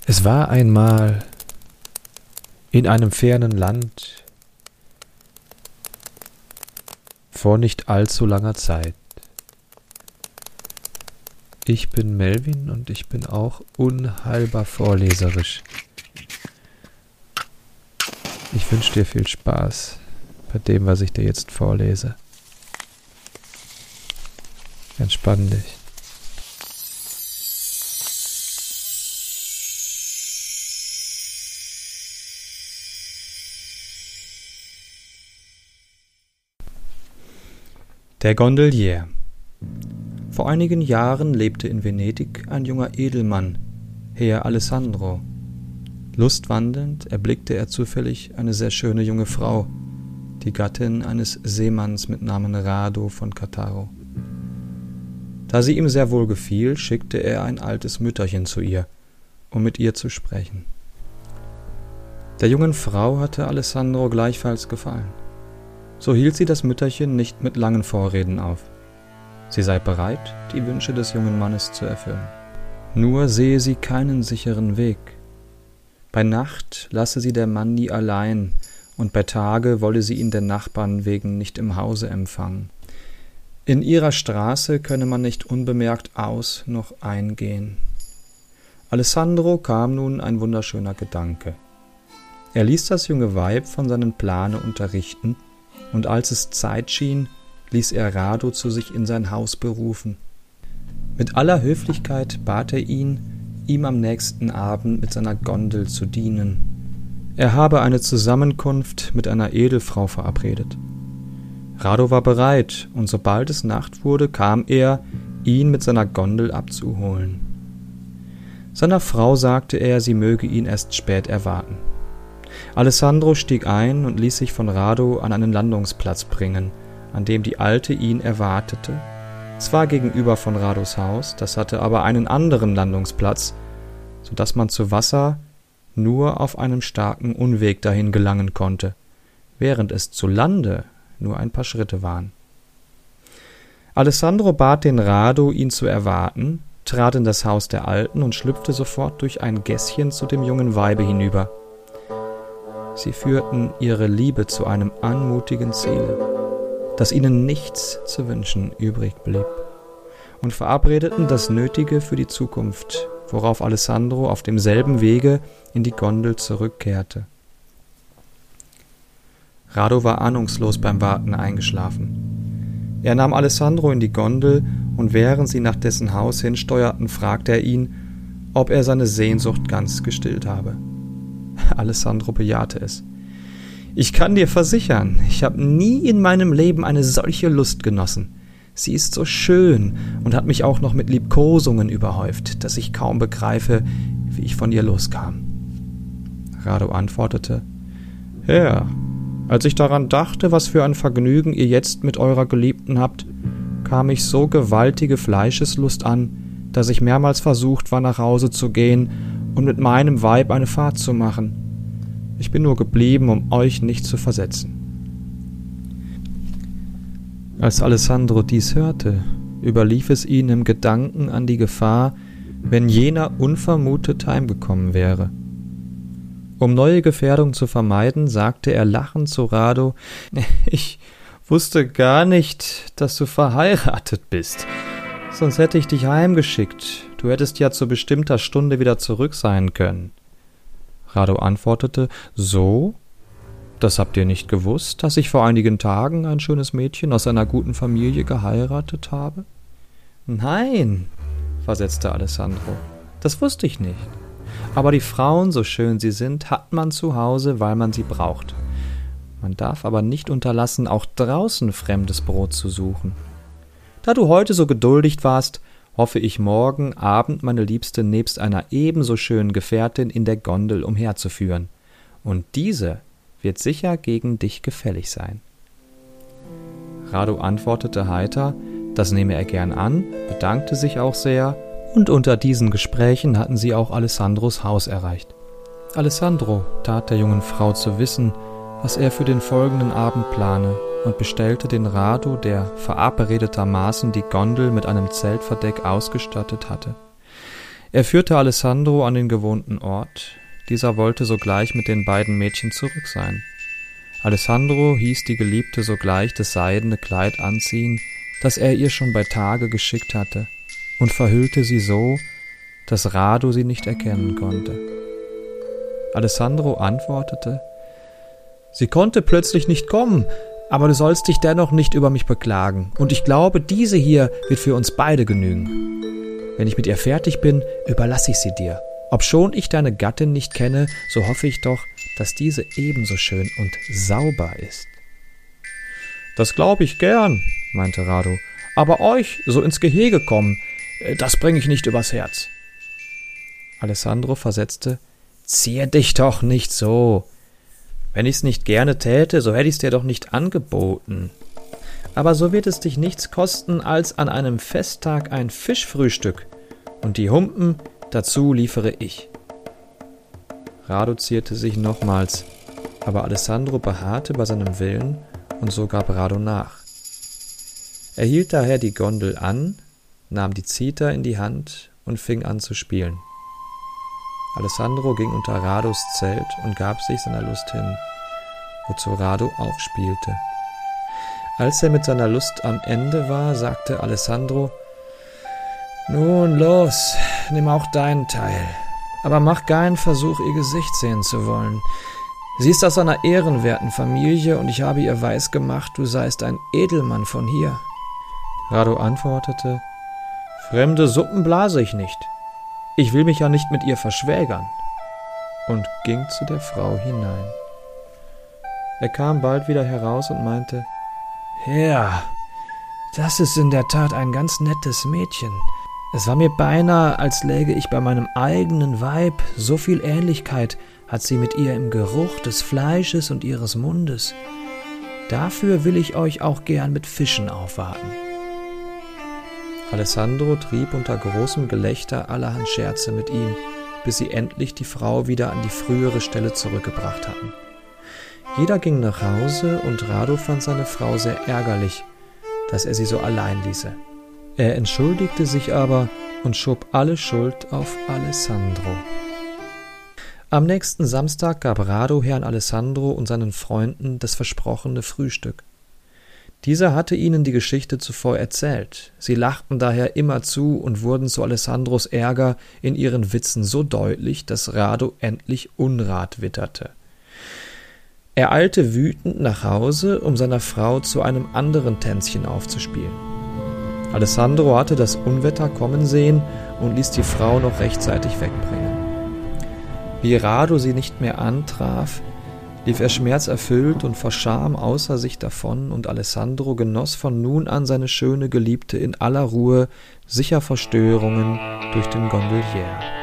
Es war einmal in einem fernen Land vor nicht allzu langer Zeit. Ich bin Melvin und ich bin auch unheilbar vorleserisch. Ich wünsche dir viel Spaß bei dem, was ich dir jetzt vorlese. Entspann dich. Der Gondolier. Vor einigen Jahren lebte in Venedig ein junger Edelmann, Herr Alessandro. Lustwandelnd erblickte er zufällig eine sehr schöne junge Frau, die Gattin eines Seemanns mit Namen Rado von Cattaro. Da sie ihm sehr wohl gefiel, schickte er ein altes Mütterchen zu ihr, um mit ihr zu sprechen. Der jungen Frau hatte Alessandro gleichfalls gefallen. So hielt sie das Mütterchen nicht mit langen Vorreden auf. Sie sei bereit, die Wünsche des jungen Mannes zu erfüllen. Nur sehe sie keinen sicheren Weg. Bei Nacht lasse sie der Mann nie allein, und bei Tage wolle sie ihn den Nachbarn wegen nicht im Hause empfangen. In ihrer Straße könne man nicht unbemerkt aus noch eingehen. Alessandro kam nun ein wunderschöner Gedanke. Er ließ das junge Weib von seinen Plane unterrichten, und als es Zeit schien, ließ er Rado zu sich in sein Haus berufen. Mit aller Höflichkeit bat er ihn, ihm am nächsten Abend mit seiner Gondel zu dienen. Er habe eine Zusammenkunft mit einer Edelfrau verabredet. Rado war bereit, und sobald es Nacht wurde, kam er, ihn mit seiner Gondel abzuholen. Seiner Frau sagte er, sie möge ihn erst spät erwarten. Alessandro stieg ein und ließ sich von Rado an einen Landungsplatz bringen, an dem die Alte ihn erwartete, zwar gegenüber von Rados Haus, das hatte aber einen anderen Landungsplatz, so dass man zu Wasser nur auf einem starken Unweg dahin gelangen konnte, während es zu Lande nur ein paar Schritte waren. Alessandro bat den Rado, ihn zu erwarten, trat in das Haus der Alten und schlüpfte sofort durch ein Gässchen zu dem jungen Weibe hinüber. Sie führten ihre Liebe zu einem anmutigen Ziele, dass ihnen nichts zu wünschen übrig blieb, und verabredeten das Nötige für die Zukunft, worauf Alessandro auf demselben Wege in die Gondel zurückkehrte. Rado war ahnungslos beim Warten eingeschlafen. Er nahm Alessandro in die Gondel, und während sie nach dessen Haus hinsteuerten, fragte er ihn, ob er seine Sehnsucht ganz gestillt habe. Alessandro bejahte es. »Ich kann dir versichern, ich habe nie in meinem Leben eine solche Lust genossen. Sie ist so schön und hat mich auch noch mit Liebkosungen überhäuft, dass ich kaum begreife, wie ich von ihr loskam.« Rado antwortete, »Herr, als ich daran dachte, was für ein Vergnügen ihr jetzt mit eurer Geliebten habt, kam mich so gewaltige Fleischeslust an, dass ich mehrmals versucht war, nach Hause zu gehen und mit meinem Weib eine Fahrt zu machen. Ich bin nur geblieben, um euch nicht zu versetzen.« Als Alessandro dies hörte, überlief es ihn im Gedanken an die Gefahr, wenn jener unvermutet heimgekommen wäre. Um neue Gefährdung zu vermeiden, sagte er lachend zu Rado, »Ich wusste gar nicht, dass du verheiratet bist. Sonst hätte ich dich heimgeschickt. Du hättest ja zu bestimmter Stunde wieder zurück sein können.« Rado antwortete, »So? Das habt ihr nicht gewusst, dass ich vor einigen Tagen ein schönes Mädchen aus einer guten Familie geheiratet habe?« »Nein«, versetzte Alessandro, »das wusste ich nicht. Aber die Frauen, so schön sie sind, hat man zu Hause, weil man sie braucht. Man darf aber nicht unterlassen, auch draußen fremdes Brot zu suchen. Da du heute so geduldig warst, hoffe ich morgen Abend meine Liebste nebst einer ebenso schönen Gefährtin in der Gondel umherzuführen. Und diese wird sicher gegen dich gefällig sein.« Rado antwortete heiter, das nehme er gern an, bedankte sich auch sehr, und unter diesen Gesprächen hatten sie auch Alessandros Haus erreicht. Alessandro tat der jungen Frau zu wissen, was er für den folgenden Abend plane, und bestellte den Rado, der verabredetermaßen die Gondel mit einem Zeltverdeck ausgestattet hatte. Er führte Alessandro an den gewohnten Ort. Dieser wollte sogleich mit den beiden Mädchen zurück sein. Alessandro hieß die Geliebte sogleich das seidene Kleid anziehen, das er ihr schon bei Tage geschickt hatte, und verhüllte sie so, dass Rado sie nicht erkennen konnte. Alessandro antwortete: »Sie konnte plötzlich nicht kommen, aber du sollst dich dennoch nicht über mich beklagen, und ich glaube, diese hier wird für uns beide genügen. Wenn ich mit ihr fertig bin, überlasse ich sie dir. Obschon ich deine Gattin nicht kenne, so hoffe ich doch, dass diese ebenso schön und sauber ist.« »Das glaube ich gern«, meinte Rado, »aber euch so ins Gehege kommen, das bringe ich nicht übers Herz.« Alessandro versetzte: »Zier dich doch nicht so. Wenn ich's nicht gerne täte, so hätte ich's dir doch nicht angeboten. Aber so wird es dich nichts kosten, als an einem Festtag ein Fischfrühstück, und die Humpen dazu liefere ich.« Rado zierte sich nochmals, aber Alessandro beharrte bei seinem Willen, und so gab Rado nach. Er hielt daher die Gondel an, nahm die Zither in die Hand und fing an zu spielen. Alessandro ging unter Rados Zelt und gab sich seiner Lust hin, wozu Rado auch spielte. Als er mit seiner Lust am Ende war, sagte Alessandro: »Nun los, nimm auch deinen Teil, aber mach keinen Versuch, ihr Gesicht sehen zu wollen. Sie ist aus einer ehrenwerten Familie, und ich habe ihr weisgemacht, du seist ein Edelmann von hier.« Rado antwortete: »Fremde Suppen blase ich nicht. Ich will mich ja nicht mit ihr verschwägern«, und ging zu der Frau hinein. Er kam bald wieder heraus und meinte: »Ja, das ist in der Tat ein ganz nettes Mädchen. Es war mir beinahe, als läge ich bei meinem eigenen Weib, so viel Ähnlichkeit hat sie mit ihr im Geruch des Fleisches und ihres Mundes. Dafür will ich euch auch gern mit Fischen aufwarten.« Alessandro trieb unter großem Gelächter allerhand Scherze mit ihm, bis sie endlich die Frau wieder an die frühere Stelle zurückgebracht hatten. Jeder ging nach Hause, und Rado fand seine Frau sehr ärgerlich, dass er sie so allein ließe. Er entschuldigte sich aber und schob alle Schuld auf Alessandro. Am nächsten Samstag gab Rado Herrn Alessandro und seinen Freunden das versprochene Frühstück. Dieser hatte ihnen die Geschichte zuvor erzählt. Sie lachten daher immerzu und wurden zu Alessandros Ärger in ihren Witzen so deutlich, dass Rado endlich Unrat witterte. Er eilte wütend nach Hause, um seiner Frau zu einem anderen Tänzchen aufzuspielen. Alessandro hatte das Unwetter kommen sehen und ließ die Frau noch rechtzeitig wegbringen. Wie Rado sie nicht mehr antraf, lief er schmerzerfüllt und vor Scham außer sich davon, und Alessandro genoss von nun an seine schöne Geliebte in aller Ruhe, sicher vor Störungen durch den Gondolier.